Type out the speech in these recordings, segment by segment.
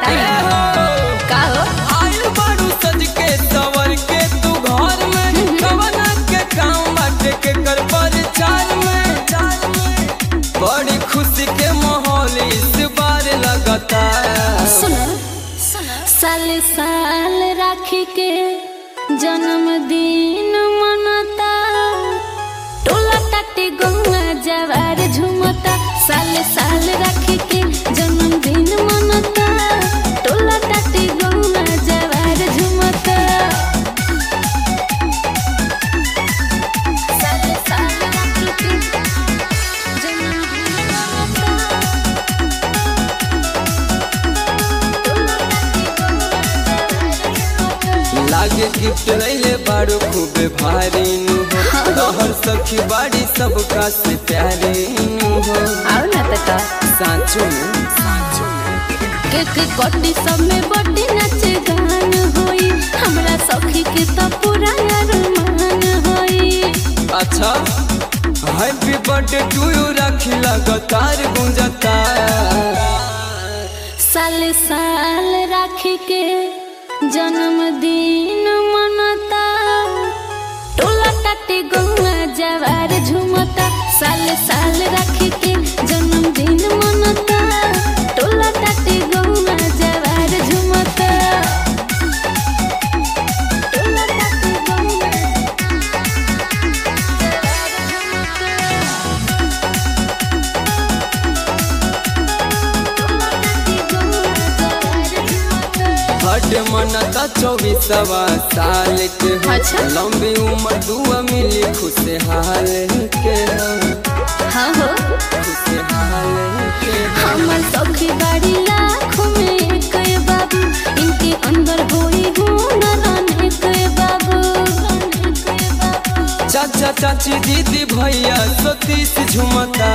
बताई का हो आइल बारू सज के सवर के तू घर में कवना के काम बाटे के कर चाल में बड़ी खुशी के माहौल इस बार लगता। सुनो साल साल राखी के जन्मदिन मनता टोला टाटे गंगा जवार झुमता साल साल राखी के जन्मदिन मनता टोला टाटे गंगा जवार झुमता साल साल राखी के जन्मदिन मनता लागे गिफ्ट रहे बारू खूब भारी नु हो तोहर सखी बाड़ी सबका से प्यारे नु हो आओ ना तका सांचो में केक कटी सब में बड़ी नाच गान होई हमरा सखी के तो पूरा अरमान होई। अच्छा happy birthday to you Rakhi लगातार गुंजता साल साल राखी के जन्मदिन मनता टोला टाटे गंगा जवार झुमता साल साल राखी के जन्मदिन मनता टोला टाटे गंगा जवार झुमता टोला टाटे गंगा बर्थडे मनता 24वां साल के हो। अच्छा। लंबी उम्र दुआ मिली खुशहाल के हो। हाँ हो खुशहाल के हो। हमर सखी बाड़ी लाखों में एक बाबू इनके अंदर होई हुनर एक बाबू चाचा चाची दीदी भैया सतीश झुमता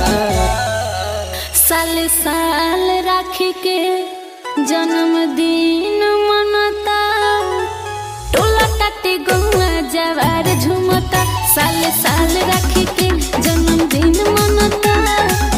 साल साल राखी के जन्मदिन मनता टोला टाटे गंगा जवार झुमता साल साल राखी के जन्मदिन मनता